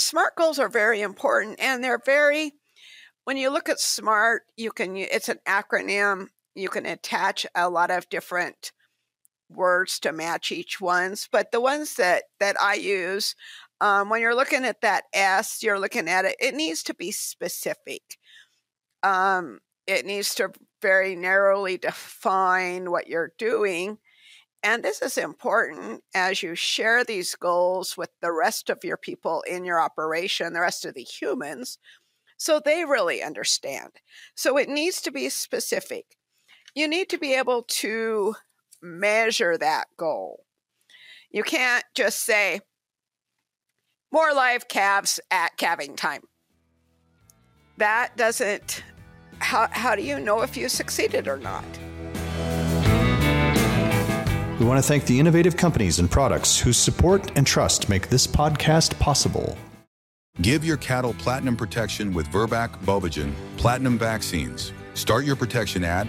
SMART goals are very important, and they're very, when you look at SMART, it's an acronym. You can attach a lot of different words to match each ones, but the ones that I use, when you're looking at that S, you're looking at it needs to be specific. It needs to very narrowly define what you're doing. And this is important as you share these goals with the rest of your people in your operation, the rest of the humans, so they really understand. So it needs to be specific. You need to be able to measure that goal. You can't just say, more live calves at calving time. That doesn't, how do you know if you succeeded or not? We want to thank the innovative companies and products whose support and trust make this podcast possible. Give your cattle platinum protection with Virbac Bovagen Platinum Vaccines. Start your protection at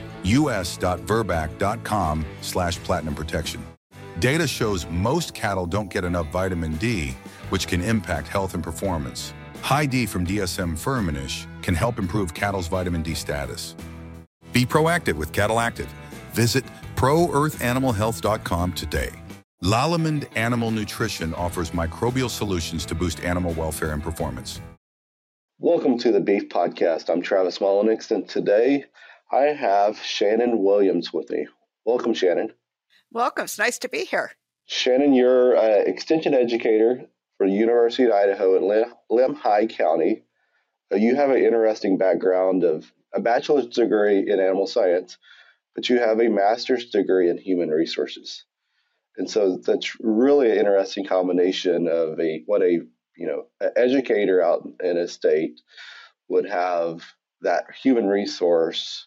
us.virbac.com/platinum protection. Data shows most cattle don't get enough vitamin D, which can impact health and performance. High D from DSM Firmenich can help improve cattle's vitamin D status. Be proactive with Cattle Active. Visit ProEarthAnimalHealth.com today. Lallemand Animal Nutrition offers microbial solutions to boost animal welfare and performance. Welcome to the Beef Podcast. I'm Travis Mullenix, and today I have Shannon Williams with me. Welcome, Shannon. Welcome. It's nice to be here. Shannon, you're an extension educator for the University of Idaho at Lemhi County. You have an interesting background of a bachelor's degree in animal science, but you have a master's degree in human resources. And so that's really an interesting combination of an educator out in a state would have that human resource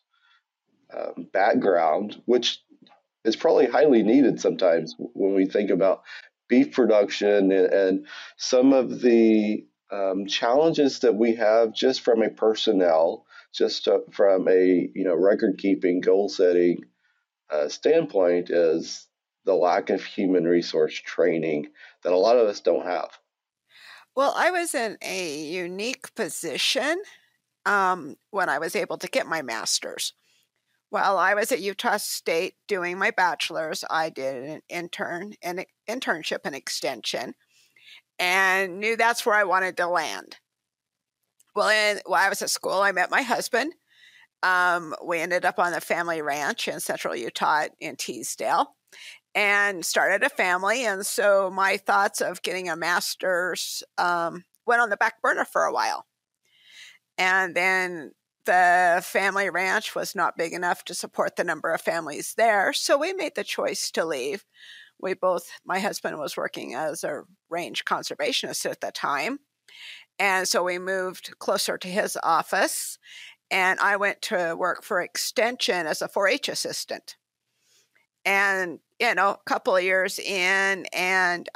background, which is probably highly needed sometimes when we think about beef production and some of the challenges that we have just from a personnel, from a record keeping, goal setting standpoint, is the lack of human resource training that a lot of us don't have. Well, I was in a unique position when I was able to get my master's. While I was at Utah State doing my bachelor's, I did an internship and extension, and knew that's where I wanted to land. Well, while I was at school, I met my husband. We ended up on the family ranch in central Utah in Teasdale and started a family. And so my thoughts of getting a master's went on the back burner for a while. And then the family ranch was not big enough to support the number of families there. So we made the choice to leave. My husband was working as a range conservationist at the time. And so we moved closer to his office. And I went to work for Extension as a 4-H assistant. And, a couple of years in, and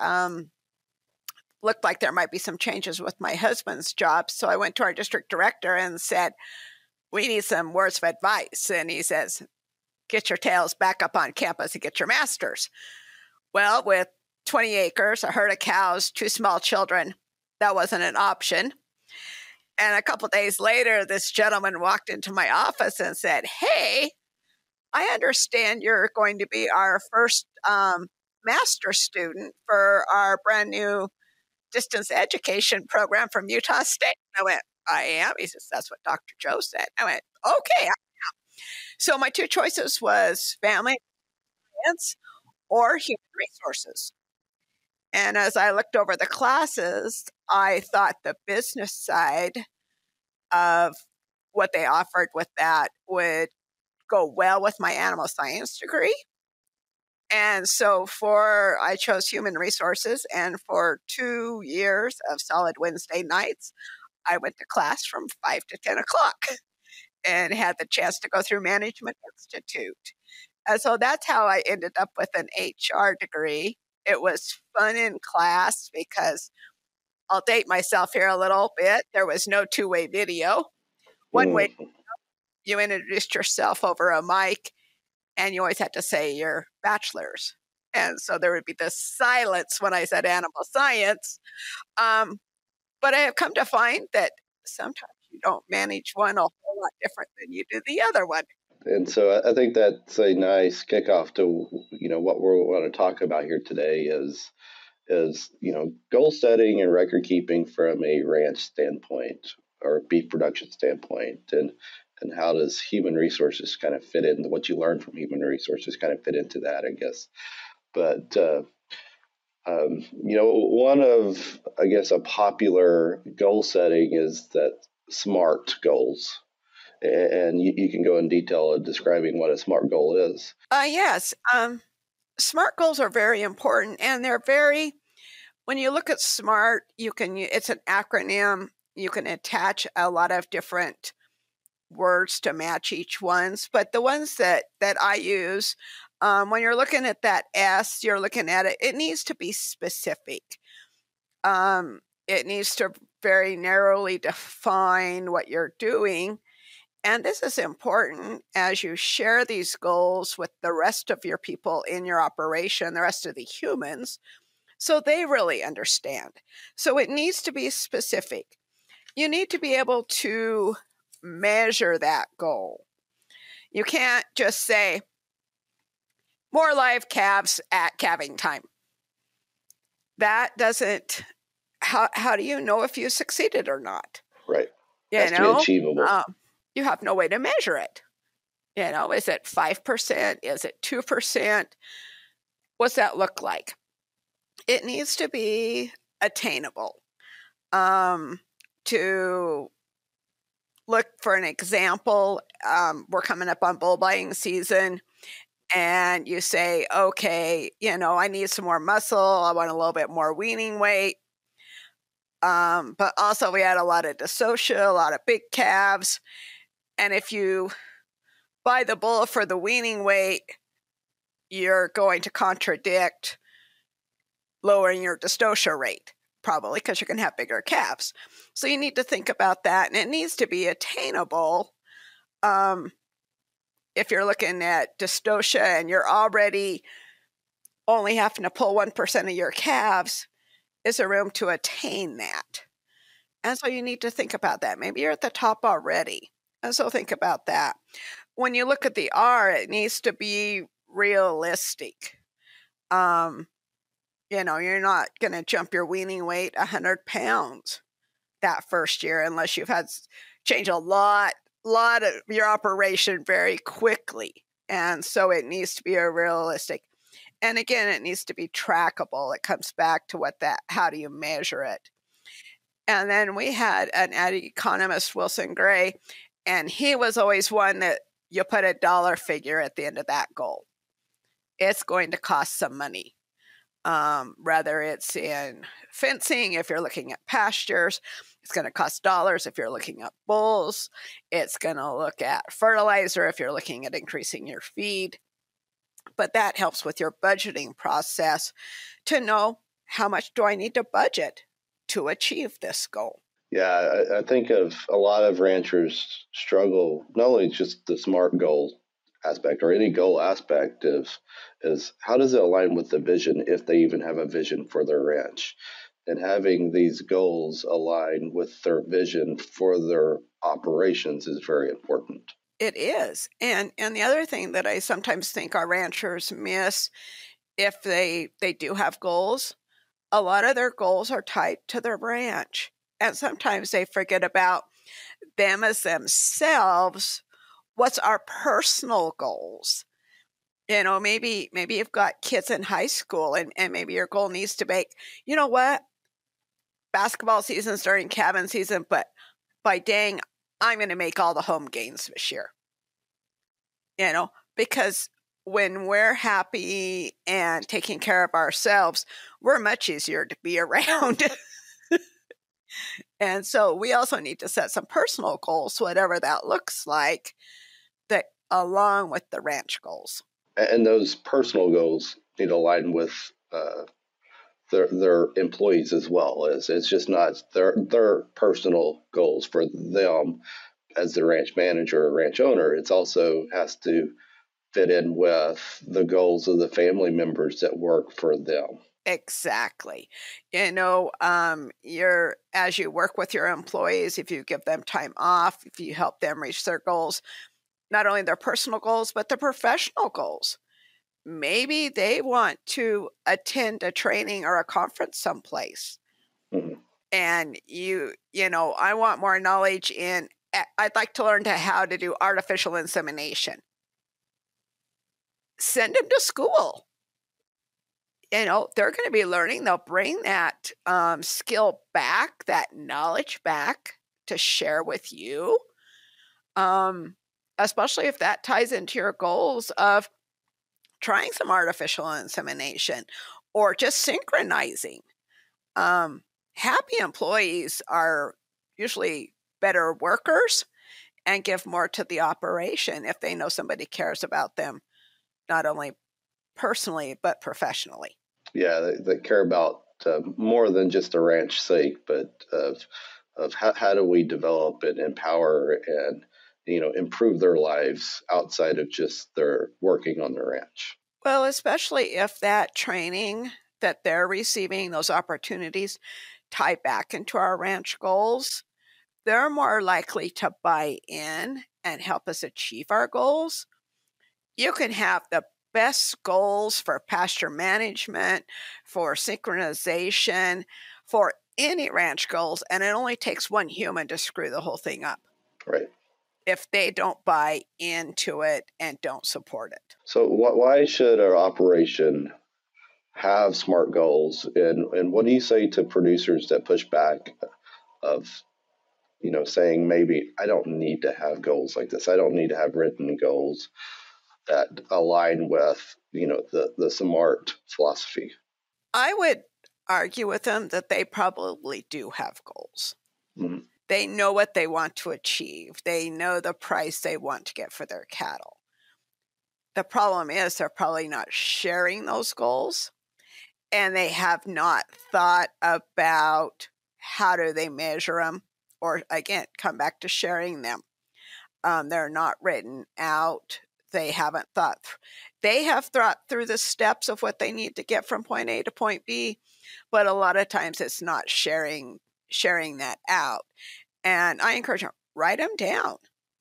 looked like there might be some changes with my husband's job. So I went to our district director and said, we need some words of advice. And he says, get your tails back up on campus and get your master's. Well, with 20 acres, a herd of cows, 2 small children, that wasn't an option. And a couple of days later, this gentleman walked into my office and said, hey, I understand you're going to be our first master student for our brand new distance education program from Utah State. I went, I am? He says, that's what Dr. Joe said. I went, okay, I am. So my 2 choices was family science or human resources. And as I looked over the classes, I thought the business side of what they offered with that would go well with my animal science degree. And so I chose human resources, and for 2 years of solid Wednesday nights, I went to class from 5 to 10 o'clock and had the chance to go through Management Institute. And so that's how I ended up with an HR degree. It was fun in class because I'll date myself here a little bit. There was no 2-way video. One way, you introduced yourself over a mic, and you always had to say your bachelor's. And so there would be this silence when I said animal science. But I have come to find that sometimes you don't manage one a whole lot different than you do the other one. And so I think that's a nice kickoff to, what we want to talk about here today is goal setting and record keeping from a ranch standpoint or beef production standpoint, and how does human resources kind of fit in, what you learn from human resources kind of fit into that, I guess. But one of, I guess, a popular goal setting is that SMART goals. And you can go in detail of describing what a SMART goal is. Yes. SMART goals are very important, and they're very, when you look at SMART, it's an acronym. You can attach a lot of different words to match each ones, but the ones that I use, when you're looking at that S, you're looking at it needs to be specific. It needs to very narrowly define what you're doing. And this is important as you share these goals with the rest of your people in your operation, the rest of the humans, so they really understand. So it needs to be specific. You need to be able to measure that goal. You can't just say, more live calves at calving time. That doesn't, how do you know if you succeeded or not? Right. Has to be achievable. You have no way to measure it. Is it 5%? Is it 2%? What's that look like? It needs to be attainable. To look for an example, we're coming up on bull buying season, and you say, okay, I need some more muscle. I want a little bit more weaning weight. But also we had a lot of dystocia, a lot of big calves. And if you buy the bull for the weaning weight, you're going to contradict lowering your dystocia rate, probably because you're going to have bigger calves. So you need to think about that, and it needs to be attainable. If you're looking at dystocia and you're already only having to pull 1% of your calves, is there room to attain that? And so you need to think about that. Maybe you're at the top already. And so think about that. When you look at the R, it needs to be realistic. You're not going to jump your weaning weight 100 pounds that first year unless you've had change a lot of your operation very quickly. And so it needs to be a realistic. And again, it needs to be trackable. It comes back to how do you measure it? And then we had an economist, Wilson Gray, and he was always one that you put a dollar figure at the end of that goal. It's going to cost some money. Whether it's in fencing, if you're looking at pastures, it's going to cost dollars. If you're looking at bulls, it's going to look at fertilizer if you're looking at increasing your feed. But that helps with your budgeting process to know how much do I need to budget to achieve this goal. Yeah, I think of a lot of ranchers struggle, not only just the SMART goal aspect or any goal aspect is how does it align with the vision if they even have a vision for their ranch? And having these goals align with their vision for their operations is very important. It is. And the other thing that I sometimes think our ranchers miss, if they do have goals, a lot of their goals are tied to their ranch. And sometimes they forget about them as themselves. What's our personal goals? Maybe you've got kids in high school and maybe your goal needs to be, you know what? Basketball season's during calving season, but by dang, I'm going to make all the home games this year. Because when we're happy and taking care of ourselves, we're much easier to be around. And so we also need to set some personal goals, whatever that looks like, that along with the ranch goals. And those personal goals need to align with their employees as well. It's just not their personal goals for them as the ranch manager or ranch owner. It also has to fit in with the goals of the family members that work for them. Exactly. As you work with your employees, if you give them time off, if you help them reach their goals, not only their personal goals, but their professional goals. Maybe they want to attend a training or a conference someplace. Mm-hmm. And I want more knowledge I'd like to learn how to do artificial insemination. Send them to school. They're going to be learning. They'll bring that skill back, that knowledge back to share with you, especially if that ties into your goals of trying some artificial insemination or just synchronizing. Happy employees are usually better workers and give more to the operation if they know somebody cares about them, not only personally, but professionally. Yeah, they care about more than just the ranch sake, but of how do we develop and empower and improve their lives outside of just their working on the ranch. Well, especially if that training that they're receiving, those opportunities, tie back into our ranch goals, they're more likely to buy in and help us achieve our goals. You can have the best goals for pasture management, for synchronization, for any ranch goals, and it only takes one human to screw the whole thing up. Right. If they don't buy into it and don't support it. So why should our operation have SMART goals? And what do you say to producers that push back of, saying maybe I don't need to have goals like this. I don't need to have written goals that align with, the SMART philosophy? I would argue with them that they probably do have goals. Mm-hmm. They know what they want to achieve. They know the price they want to get for their cattle. The problem is they're probably not sharing those goals, and they have not thought about how do they measure them, or again, come back to sharing them. They're not written out. They haven't thought. They have thought through the steps of what they need to get from point A to point B, but a lot of times it's not sharing that out. And I encourage them, write them down.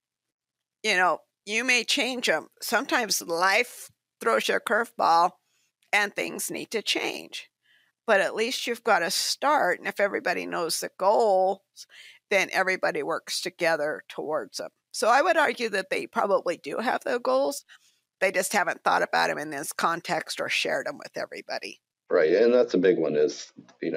You may change them. Sometimes life throws you a curveball and things need to change. But at least you've got to start. And if everybody knows the goals, then everybody works together towards them. So I would argue that they probably do have the goals. They just haven't thought about them in this context or shared them with everybody. Right. And that's a big one is,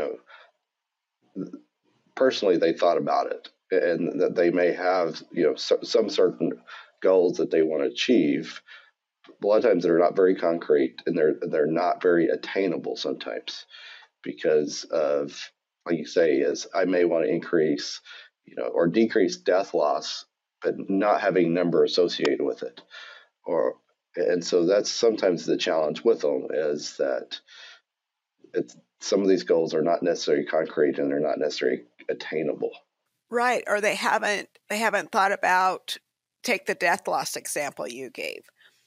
personally, they thought about it and that they may have, some certain goals that they want to achieve. A lot of times they're not very concrete and they're not very attainable sometimes because of, like you say, is I may want to increase, or decrease death loss, but not having number associated with it. And so that's sometimes the challenge with them is that some of these goals are not necessarily concrete and they're not necessarily attainable. Right. Or they haven't thought about, take the death loss example you gave.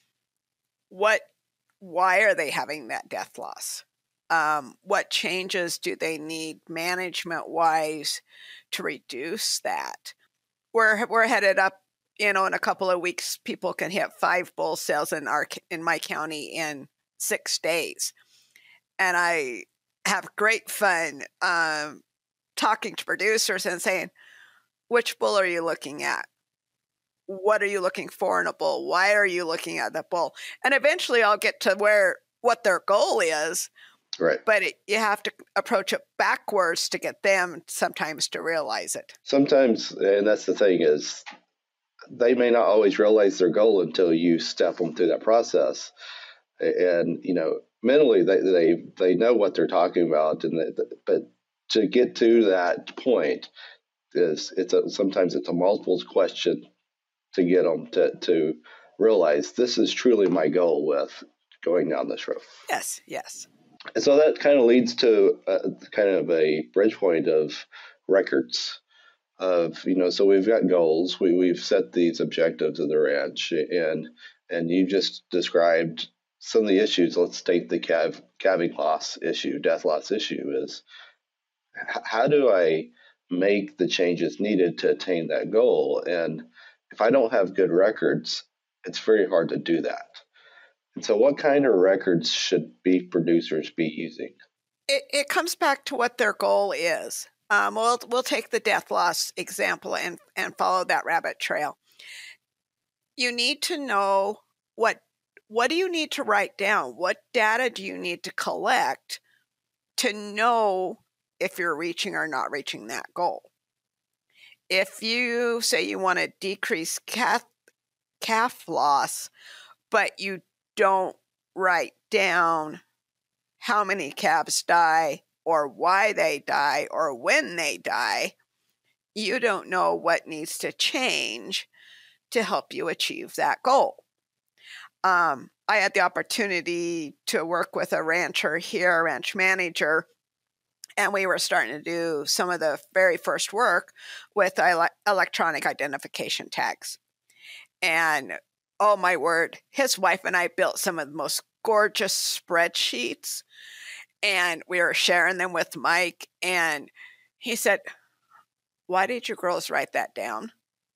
Why are they having that death loss? What changes do they need management wise to reduce that? We're headed up, in a couple of weeks, people can hit 5 bull sales in my county in 6 days. And I have great fun talking to producers and saying, which bull are you looking at? What are you looking for in a bull? Why are you looking at that bull? And eventually I'll get to what their goal is. Right. But you have to approach it backwards to get them sometimes to realize it. Sometimes, and that's the thing is, they may not always realize their goal until you step them through that process. And, mentally they know what they're talking about. But to get to that point sometimes it's a multiple question to get them to realize this is truly my goal with going down this road. Yes, yes. And so that kind of leads to kind of a bridge point of records of, so we've got goals, we've set these objectives of the ranch, and you just described some of the issues, let's state the calving loss issue, death loss issue, is how do I make the changes needed to attain that goal? And if I don't have good records, it's very hard to do that. And so what kind of records should beef producers be using? It comes back to what their goal is. We'll take the death loss example and follow that rabbit trail. You need to know what do you need to write down? What data do you need to collect to know if you're reaching or not reaching that goal? If you say you want to decrease calf loss, but you don't write down how many calves die or why they die or when they die, you don't know what needs to change to help you achieve that goal. I had the opportunity to work with a rancher here, a ranch manager, and we were starting to do some of the very first work with electronic identification tags. And oh my word, his wife and I built some of the most gorgeous spreadsheets, and we were sharing them with Mike. And he said, "Why did you girls write that down?"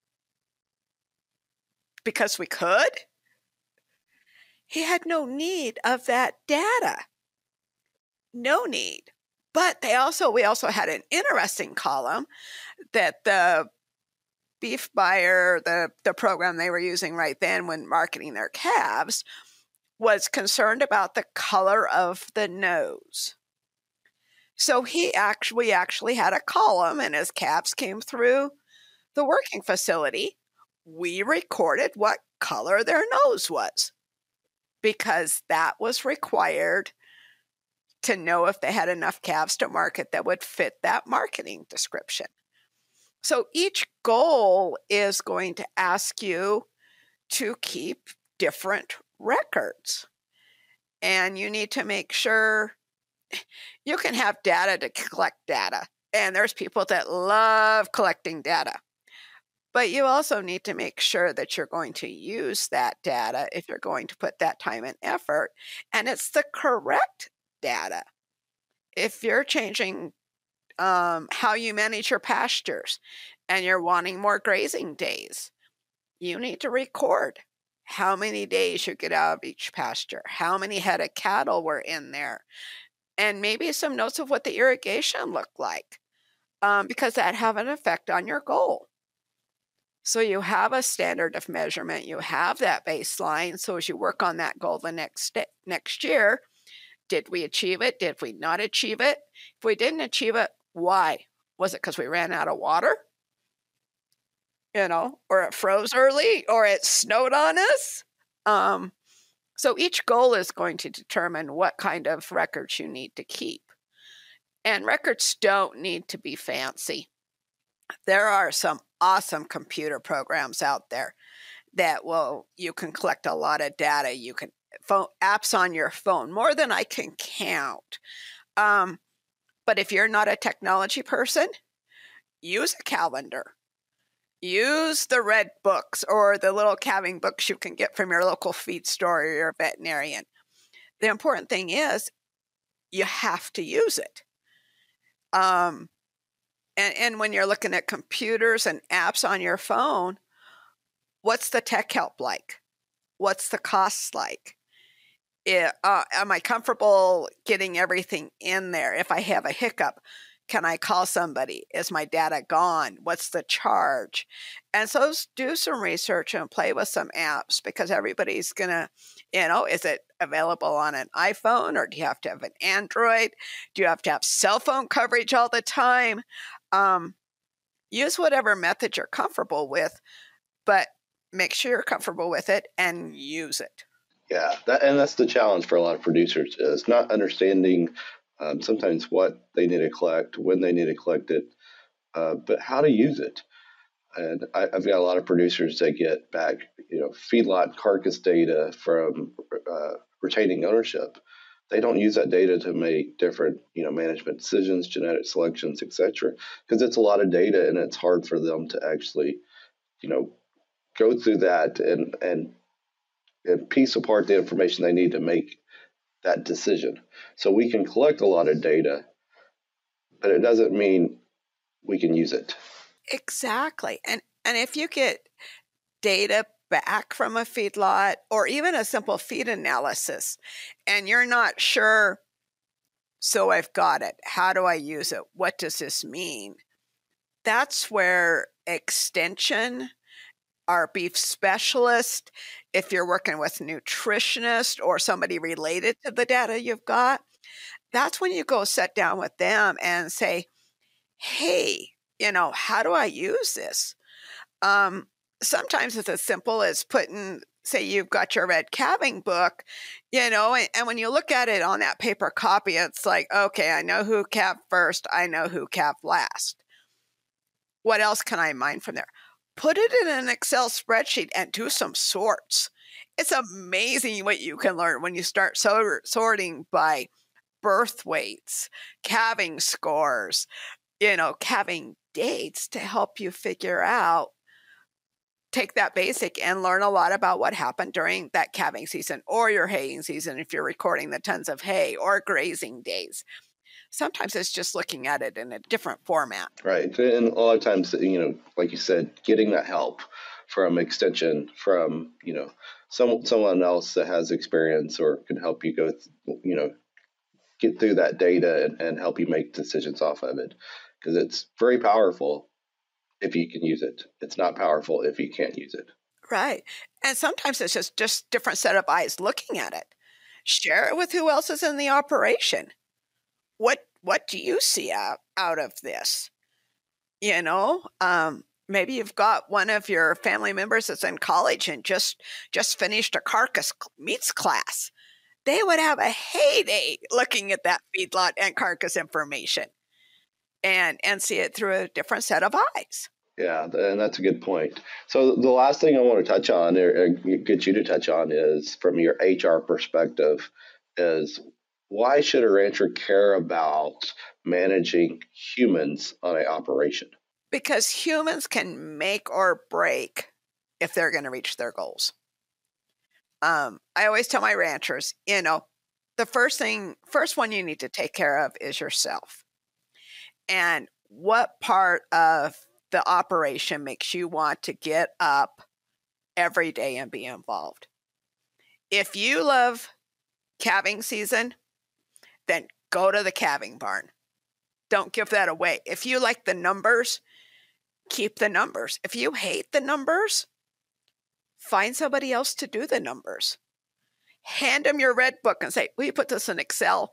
Because we could? He had no need of that data. No need. But we also had an interesting column that the beef buyer, the program they were using right then when marketing their calves, was concerned about the color of the nose. So we actually had a column, and as calves came through the working facility, we recorded what color their nose was, because that was required to know if they had enough calves to market that would fit that marketing description. So each goal is going to ask you to keep different records. And you need to make sure you can have data to collect data. And there's people that love collecting data. But you also need to make sure that you're going to use that data if you're going to put that time and effort. And it's the correct data. If you're changing how you manage your pastures and you're wanting more grazing days, you need to record how many days you get out of each pasture, how many head of cattle were in there, and maybe some notes of what the irrigation looked like, because that have an effect on your goal. So you have a standard of measurement, you have that baseline. So as you work on that goal the next year, did we achieve it? Did we not achieve it? If we didn't achieve it, why? Was it because we ran out of water? Or it froze early, or it snowed on us? So each goal is going to determine what kind of records you need to keep. And records don't need to be fancy. There are some awesome computer programs out there that you can collect a lot of data. You can apps on your phone, more than I can count. But if you're not a technology person, use a calendar. Use the red books or the little calving books you can get from your local feed store or your veterinarian. The important thing is you have to use it. And when you're looking at computers and apps on your phone, what's the tech help like? What's the cost like? Am I comfortable getting everything in there? If I have a hiccup, can I call somebody? Is my data gone? What's the charge? And so do some research and play with some apps, because everybody's going to, is it available on an iPhone, or do you have to have an Android? Do you have to have cell phone coverage all the time? Use whatever method you're comfortable with, but make sure you're comfortable with it and use it. Yeah, that's the challenge for a lot of producers, is not understanding sometimes what they need to collect, when they need to collect it, but how to use it. And I've got a lot of producers that get back, feedlot carcass data from retaining ownership. They don't use that data to make different, management decisions, genetic selections, etc., because it's a lot of data and it's hard for them to actually, go through that and and piece apart the information they need to make that decision. So we can collect a lot of data, but it doesn't mean we can use it. Exactly. And if you get data back from a feedlot or even a simple feed analysis and you're not sure, so I've got it, how do I use it? What does this mean? That's where extension, our beef specialist, if you're working with a nutritionist or somebody related to the data you've got, that's when you go sit down with them and say, hey, how do I use this? Sometimes it's as simple as putting, say you've got your red calving book, and when you look at it on that paper copy, it's like, okay, I know who calved first, I know who calved last. What else can I mine from there? Put it in an Excel spreadsheet and do some sorts. It's amazing what you can learn when you start sorting by birth weights, calving scores, calving dates to help you figure out, take that basic and learn a lot about what happened during that calving season or your haying season if you're recording the tons of hay, or grazing days. Sometimes it's just looking at it in a different format. Right. And a lot of times, like you said, getting that help from extension, from, someone else that has experience or can help you go, get through that data and help you make decisions off of it. Because it's very powerful if you can use it. It's not powerful if you can't use it. Right. And sometimes it's just different set of eyes looking at it. Share it with who else is in the operation. What do you see out of this? Maybe you've got one of your family members that's in college and just finished a carcass meats class. They would have a heyday looking at that feedlot and carcass information and see it through a different set of eyes. Yeah, and that's a good point. So the last thing I want to touch on, or get you to touch on, is from your HR perspective, is why should a rancher care about managing humans on an operation? Because humans can make or break if they're going to reach their goals. I always tell my ranchers, the first one you need to take care of is yourself. And what part of the operation makes you want to get up every day and be involved? If you love calving season, then go to the calving barn. Don't give that away. If you like the numbers, keep the numbers. If you hate the numbers, find somebody else to do the numbers. Hand them your red book and say, will you put this in Excel?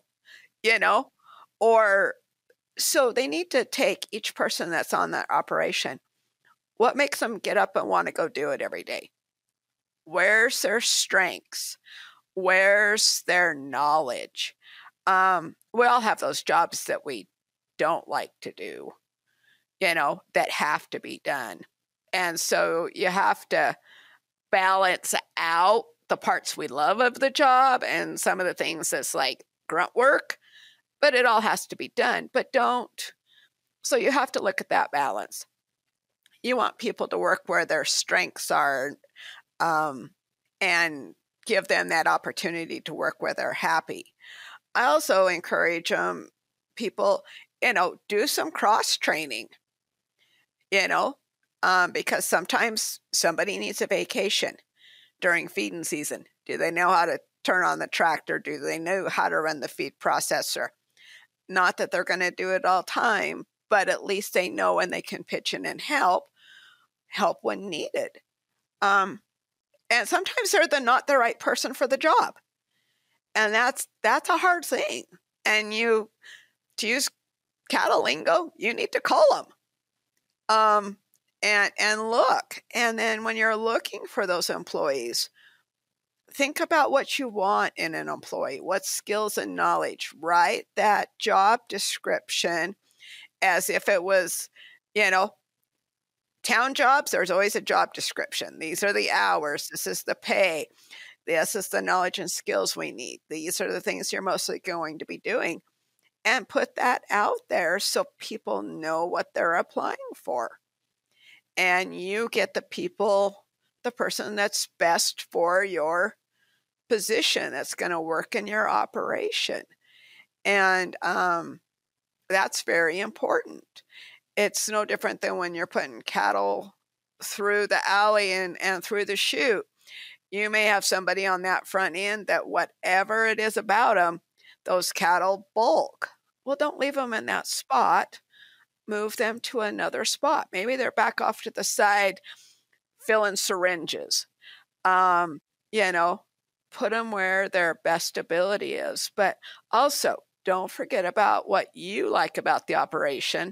Or so they need to take each person that's on that operation. What makes them get up and want to go do it every day? Where's their strengths? Where's their knowledge? We all have those jobs that we don't like to do, that have to be done. And so you have to balance out the parts we love of the job and some of the things that's like grunt work, but it all has to be done. So you have to look at that balance. You want people to work where their strengths are, and give them that opportunity to work where they're happy. I also encourage people, do some cross training, because sometimes somebody needs a vacation during feeding season. Do they know how to turn on the tractor? Do they know how to run the feed processor? Not that they're going to do it all the time, but at least they know and they can pitch in and help when needed. And sometimes they're not the right person for the job. And that's a hard thing. And to use cattle lingo, you need to call them. And look. And then when you're looking for those employees, think about what you want in an employee. What skills and knowledge? Write that job description as if it was, town jobs. There's always a job description. These are the hours. This is the pay. This is the knowledge and skills we need. These are the things you're mostly going to be doing. And put that out there so people know what they're applying for. And you get the the person that's best for your position, that's going to work in your operation. And that's very important. It's no different than when you're putting cattle through the alley and through the chute. You may have somebody on that front end that whatever it is about them, those cattle bulk. Well, don't leave them in that spot. Move them to another spot. Maybe they're back off to the side filling syringes. You know, put them where their best ability is. But also, don't forget about what you like about the operation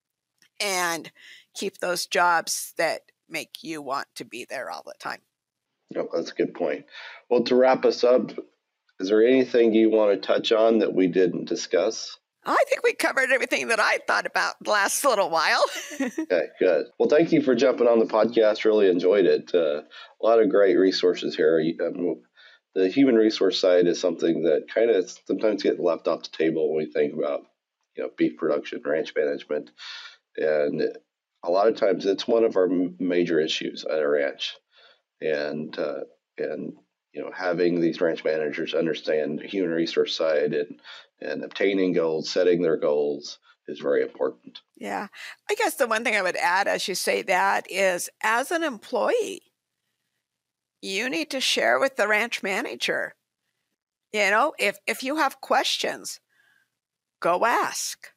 and keep those jobs that make you want to be there all the time. Oh, that's a good point. Well, to wrap us up, is there anything you want to touch on that we didn't discuss? I think we covered everything that I thought about the last little while. Okay, good. Well, thank you for jumping on the podcast. Really enjoyed it. A lot of great resources here. The human resource side is something that kind of sometimes gets left off the table when we think about, beef production, ranch management. And a lot of times it's one of our major issues at a ranch. And having these ranch managers understand the human resource side and obtaining goals, setting their goals is very important. Yeah. I guess the one thing I would add as you say that is, as an employee, you need to share with the ranch manager. If you have questions, go ask.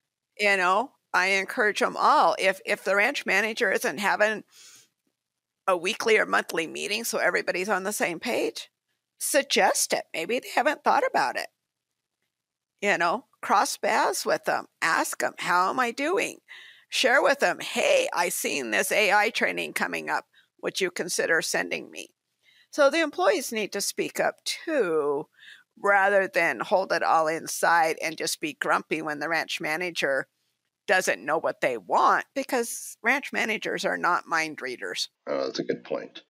I encourage them all. If the ranch manager isn't having a weekly or monthly meeting so everybody's on the same page, suggest it. Maybe they haven't thought about it. Cross paths with them. Ask them, how am I doing? Share with them, hey, I seen this AI training coming up. Would you consider sending me? So the employees need to speak up too, rather than hold it all inside and just be grumpy when the ranch manager doesn't know what they want, because ranch managers are not mind readers. Oh, that's a good point.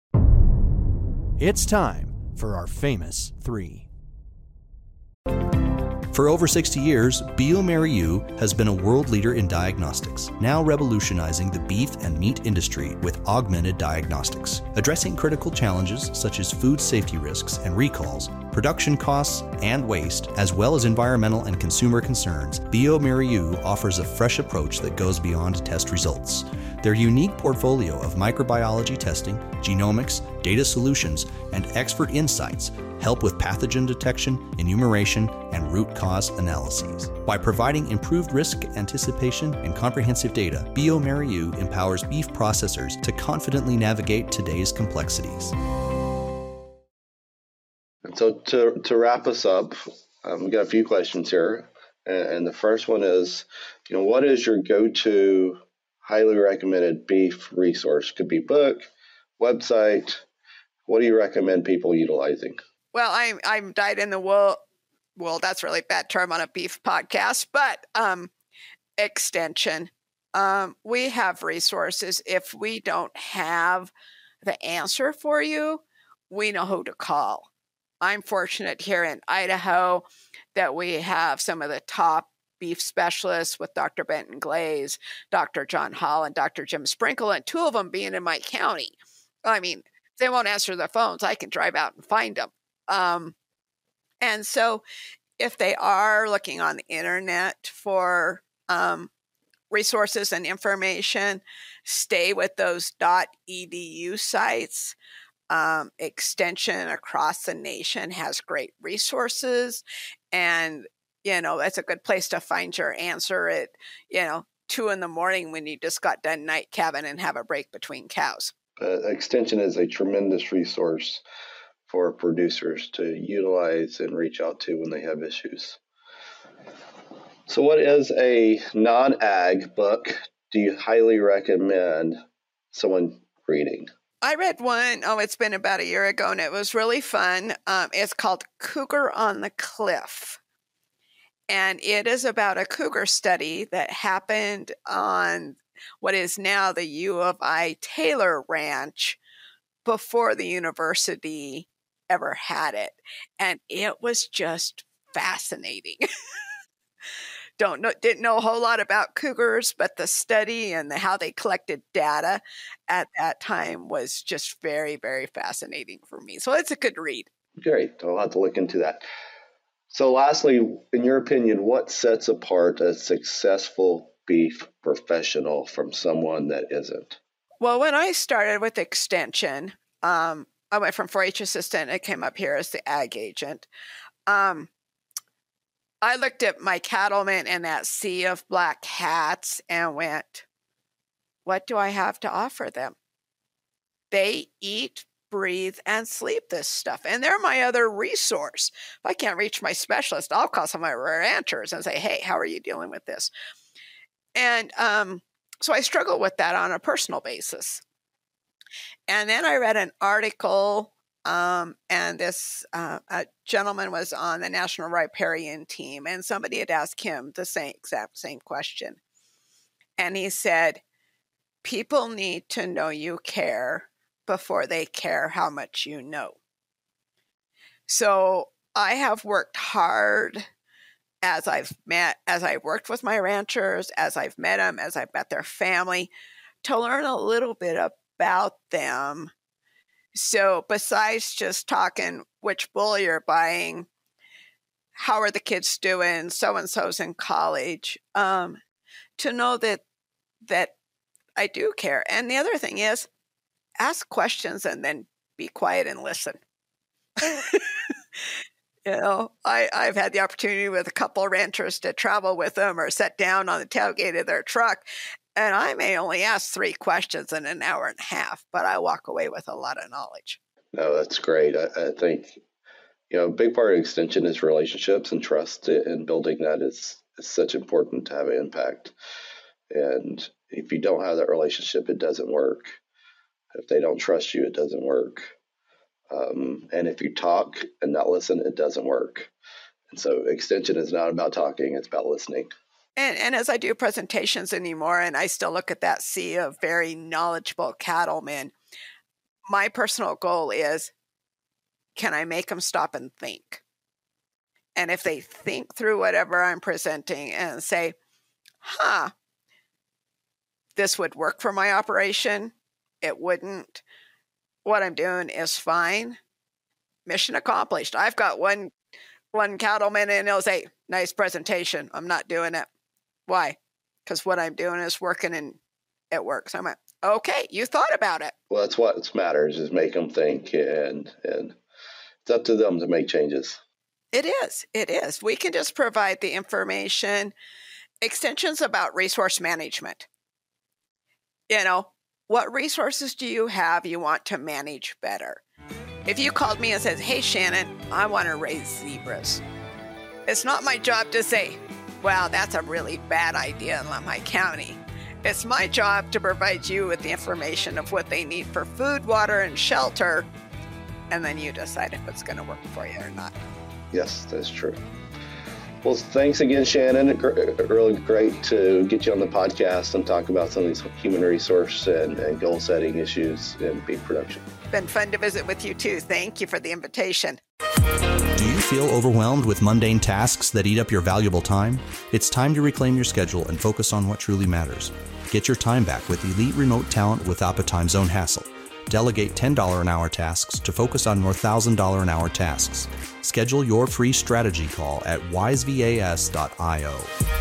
It's time for our famous three. For over 60 years, bioMérieux has been a world leader in diagnostics, now revolutionizing the beef and meat industry with augmented diagnostics, addressing critical challenges such as food safety risks and recalls, production costs, and waste, as well as environmental and consumer concerns. bioMérieux offers a fresh approach that goes beyond test results. Their unique portfolio of microbiology testing, genomics, data solutions, and expert insights help with pathogen detection, enumeration, and root cause analyses. By providing improved risk anticipation and comprehensive data, bioMérieux empowers beef processors to confidently navigate today's complexities. And so to wrap us up, we've got a few questions here. And the first one is, what is your go-to highly recommended beef resource? Could be book, website. What do you recommend people utilizing? Well, I'm dyed in the wool. Well, that's really a bad term on a beef podcast, but extension. We have resources. If we don't have the answer for you, we know who to call. I'm fortunate here in Idaho that we have some of the top beef specialists with Dr. Benton Glaze, Dr. John Hall, and Dr. Jim Sprinkle, and two of them being in my county. I mean, if they won't answer their phones, I can drive out and find them. And so if they are looking on the internet for resources and information, stay with those .edu sites. Extension across the nation has great resources, and that's a good place to find your answer at 2 a.m. when you just got done night cabbing and have a break between cows. Extension is a tremendous resource for producers to utilize and reach out to when they have issues. So what is a non-ag book do you highly recommend someone reading? I read one, it's been about a year ago, and it was really fun. It's called Cougar on the Cliff. And it is about a cougar study that happened on what is now the U of I Taylor Ranch before the university ever had it. And it was just fascinating didn't know a whole lot about cougars, but the study and how they collected data at that time was just very, very fascinating for me. So it's a good read. Great. I'll have to look into that. So lastly, in your opinion, what sets apart a successful beef professional from someone that isn't? Well, when I started with Extension, I went from 4-H assistant and came up here as the ag agent. I looked at my cattlemen in that sea of black hats and went, what do I have to offer them? They eat, breathe, and sleep this stuff. And they're my other resource. If I can't reach my specialist, I'll call some of my ranchers and say, hey, how are you dealing with this? And so I struggle with that on a personal basis. And then I read an article, and this a gentleman was on the National Riparian team, and somebody had asked him the exact same question. And he said, people need to know you care before they care how much you know. So I have worked hard as I've worked with my ranchers, as I've met them, as I've met their family, to learn a little bit about them. So besides just talking which bull you're buying, how are the kids doing, so-and-so's in college, to know that I do care. And the other thing is, ask questions and then be quiet and listen. I've had the opportunity with a couple of ranchers to travel with them or sit down on the tailgate of their truck, and I may only ask 3 questions in an hour and a half, but I walk away with a lot of knowledge. No, that's great. I think, a big part of Extension is relationships and trust, and building that is such important to have an impact. And if you don't have that relationship, it doesn't work. If they don't trust you, it doesn't work. And if you talk and not listen, it doesn't work. And so Extension is not about talking, it's about listening. And as I do presentations anymore, and I still look at that sea of very knowledgeable cattlemen, my personal goal is, can I make them stop and think? And if they think through whatever I'm presenting and say, this would work for my operation, it wouldn't. What I'm doing is fine. Mission accomplished. I've got one cattleman and he'll say, nice presentation. I'm not doing it. Why? Because what I'm doing is working and it works. I'm like, okay, you thought about it. Well, that's what matters, is make them think, and it's up to them to make changes. It is. We can just provide the information. Extension's about resource management. What resources do you have you want to manage better? If you called me and said, hey, Shannon, I want to raise zebras. It's not my job to say, well, that's a really bad idea in Lemhi County. It's my job to provide you with the information of what they need for food, water, and shelter, and then you decide if it's going to work for you or not. Yes, that's true. Well, thanks again, Shannon. Really great to get you on the podcast and talk about some of these human resource and goal-setting issues in beef production. Been fun to visit with you, too. Thank you for the invitation. Do you feel overwhelmed with mundane tasks that eat up your valuable time? It's time to reclaim your schedule and focus on what truly matters. Get your time back with elite remote talent without the time zone hassle. Delegate $10 an hour tasks to focus on more $1,000 an hour tasks. Schedule your free strategy call at wisevas.io.